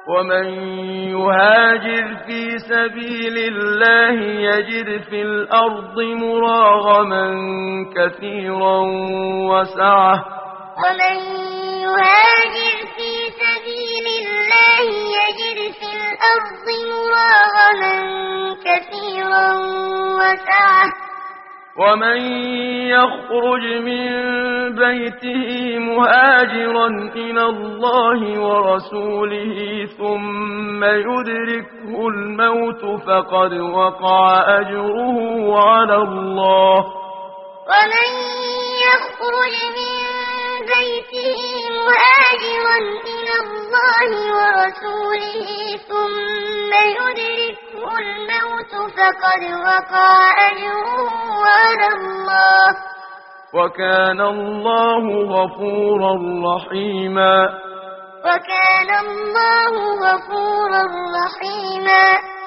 ومن يهاجر في سبيل الله يجد في الأرض مراغما كثيرا وسعة ومن يهاجر في سبيل الله يجد في الأرض مراغما كثيرا وسعة ومن يخرج من بيته مهاجرا إلى الله ورسوله ثم يدركه الموت فقد وقع أجره على الله ومن يخرج من بيته مهاجرا إلى الله ورسوله ثم يدركه الموت فقد وقع أجره على الله وكان الله غفورا رحيما وكان الله غفورا رحيما